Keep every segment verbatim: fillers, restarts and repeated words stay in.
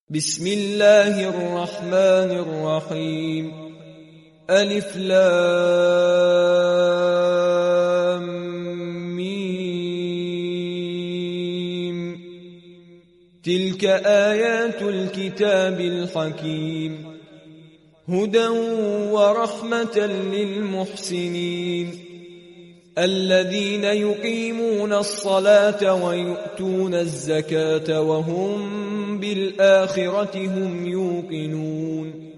بسم الله الرحمن الرحيم. ألف لام ميم. تلك آيات الكتاب الحكيم، هدى ورحمة للمحسنين الذين يقيمون الصلاة ويؤتون الزكاة وهم بالآخرة هم يوقنون.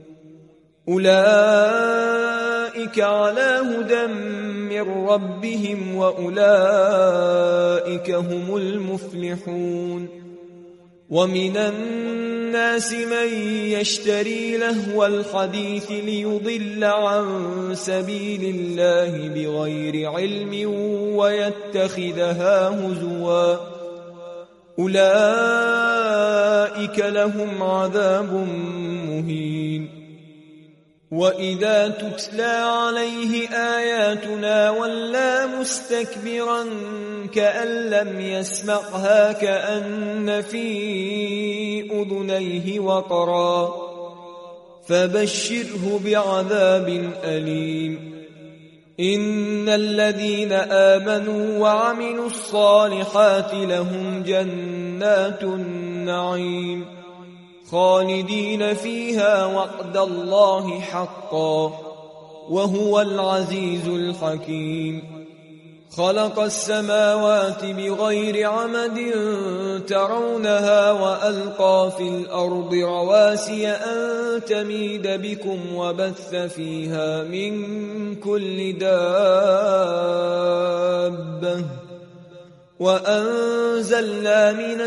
أولئك على هدى من ربهم وأولئك هم المفلحون. ومن الناس من يشتري لهو الحديث ليضل عن سبيل الله بغير علم ويتخذها هزوا، أولئك لهم عذاب مهين. وإذا تتلى عليه آياتنا ولى مستكبرا كأن لم يسمعها كأن في أذنيه وقرا، فبشره بعذاب أليم. إن الذين آمنوا وعملوا الصالحات لهم جنات النعيم خالدين فيها وعد الله حقا وهو العزيز الحكيم. خلق السماوات بغير عمد ترونها وألقى في الأرض رواسي أن تميد بكم وبث فيها من كل دابة وأنزلنا من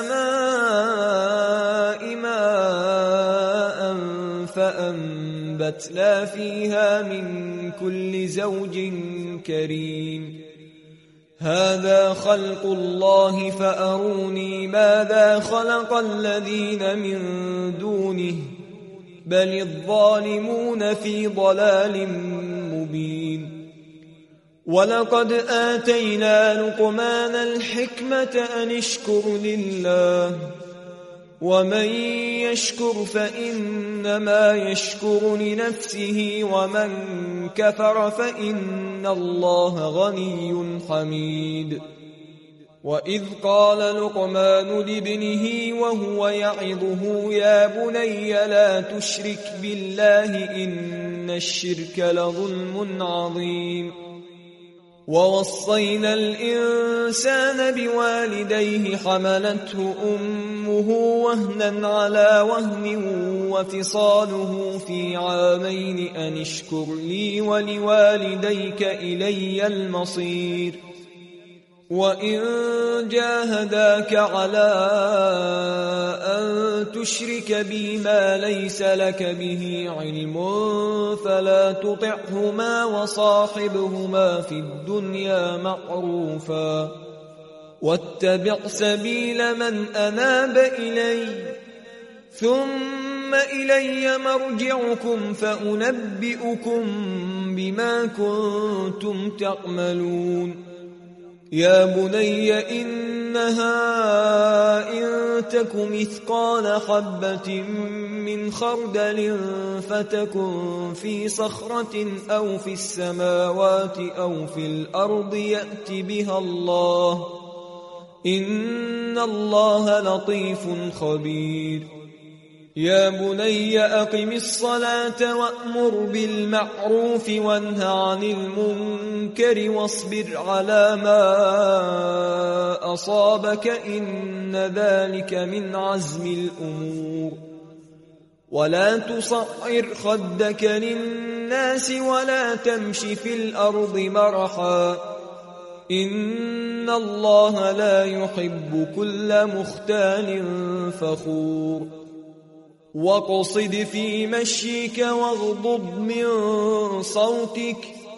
السماء ماء فأنبتنا فيها من كل زوج كريم. هذا خلق الله فأروني ماذا خلق الذين من دونه بل الظالمون في ضلال مبين. ولقد آتينا لقمان الحكمة أن اشكر لله ومن يشكر فإنما يشكر لنفسه ومن كفر فإن الله غني حميد. وإذ قال لقمان لابنه وهو يعظه يا بني لا تشرك بالله إن الشرك لظلم عظيم. ووصينا الإنسان بوالديه حملته أمه وهنا على وهن وفصاله في عامين أن اشكر لي ولوالديك إلي المصير. وإن جاهداك على أن تشرك بي ما ليس لك به علم فلا تطعهما وصاحبهما في الدنيا معروفا واتبع سبيل من أناب إلي ثم إلي مرجعكم فأنبئكم بما كنتم تعملون. يا بني إنها إن تك مثقال حبة من خردل فتكن في صخرة أو في السماوات أو في الأرض يأت بها الله إن الله لطيف خبير. يا بني أقم الصلاة وأمر بالمعروف وانه عن المنكر واصبر على ما أصابك إن ذلك من عزم الأمور. ولا تصعر خدك للناس ولا تمش في الأرض مرحا إن الله لا يحب كل مختال فخور. واقصد في مشيك واغضض من صوتك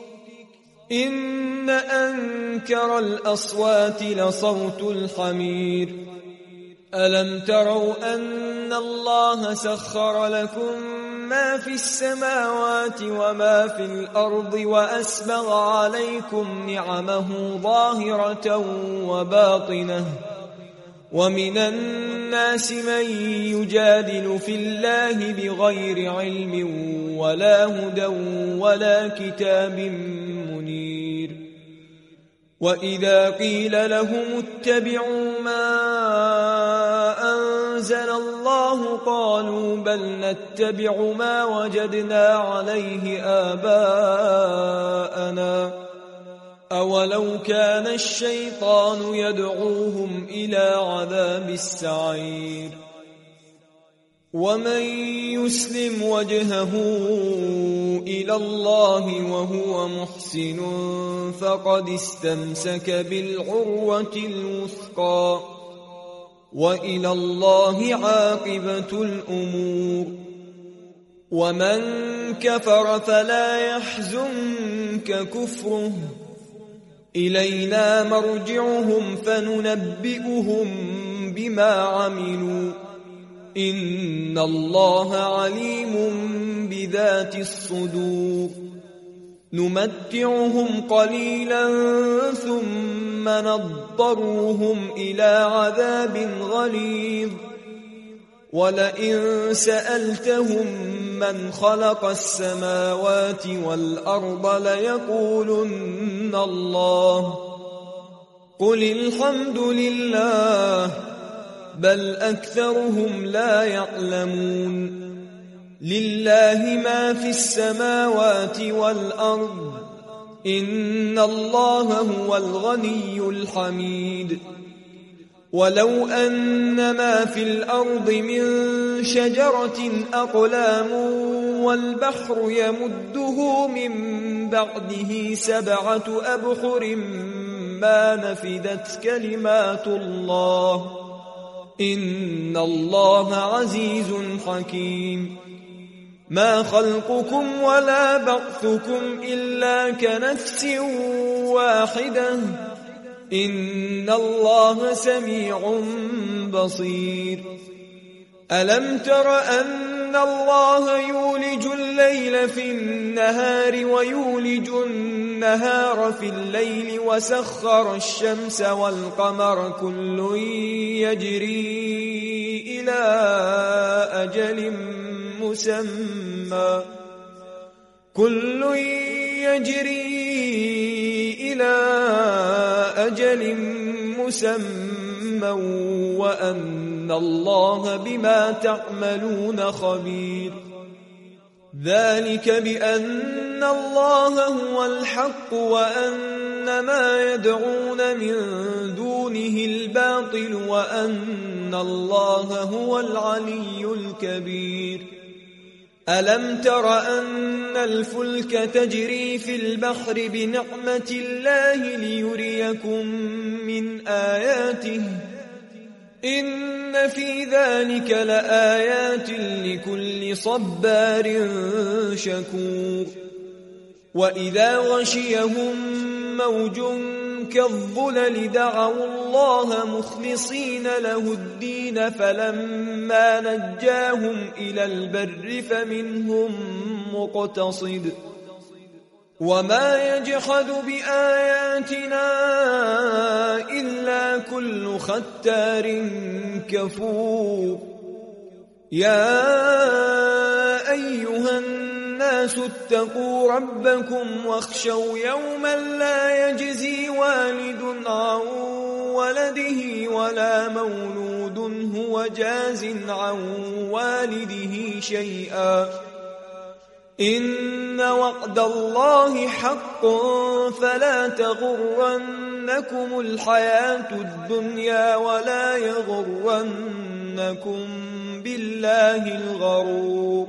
إن أنكر الأصوات لصوت الحمير. ألم تروا أن الله سخر لكم ما في السماوات وما في الأرض وأسبغ عليكم نعمه ظاهرة وباطنة ومن الناس من يجادل في الله بغير علم ولا هدى ولا كتاب منير. وإذا قيل لهم اتبعوا ما أنزل الله قالوا بل نتبع ما وجدنا عليه آباءنا أولو كان الشيطان يدعوهم إلى عذاب السعير. ومن يسلم وجهه إلى الله وهو محسن فقد استمسك بالعروة الوثقى وإلى الله عاقبة الأمور. ومن كفر فلا يحزنك كفره إلينا مرجعهم فننبئهم بما عملوا إن الله عليم بذات الصدور. نمتعهم قليلا ثم نضطرهم إلى عذاب غليظ. ولئن سألتهم من خلق السماوات والأرض ليقولن الله قل الحمد لله بل أكثرهم لا يعلمون. لله ما في السماوات والأرض إن الله هو الغني الحميد. ولو أن ما في الأرض من شجرة أقلام والبحر يمده من بعده سبعة أبحر ما نفدت كلمات الله إن الله عزيز حكيم. ما خلقكم ولا بعثكم إلا كنفس واحدة إن الله سميع بصير. ألم تر أن الله يولج الليل في النهار ويولج النهار في الليل وسخر الشمس والقمر كل يجري إلى أجل مسمى كل يجري إلى أجل مسمى وأن الله بما تعملون خبير. ذلك بأن الله هو الحق وأن ما يدعون من دونه الباطل وأن الله هو العلي الكبير. ألم تر أن الفلك تجري في البحر بنعمة الله ليريكم من آياته إن في ذلك لآيات لكل صبار شكور. وإذا غشيهم موج كالظلل دعوا الله مخلصين له الدين فلما نجاهم إلى البر فمنهم مقتصد وما يجحد بآياتنا إلا كل ختار كفور. يا أيها الناس اتقوا ربكم واخشوا يوما لا يجزي والد عن ولده ولا مولود هو جاز عن والده شيئا إن وعد الله حق فلا تغرنكم الحياة الدنيا ولا يغرنكم بالله الغرور.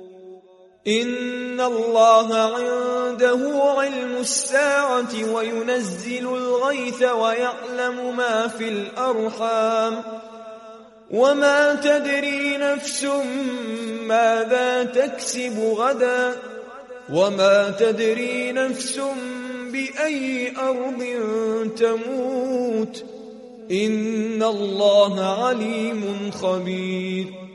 إن الله عنده علم الساعة وينزل الغيث ويعلم ما في الأرحام وما تدري نفس ماذا تكسب غدا وما تدري نفس بأي أرض تموت إن الله عليم خبير.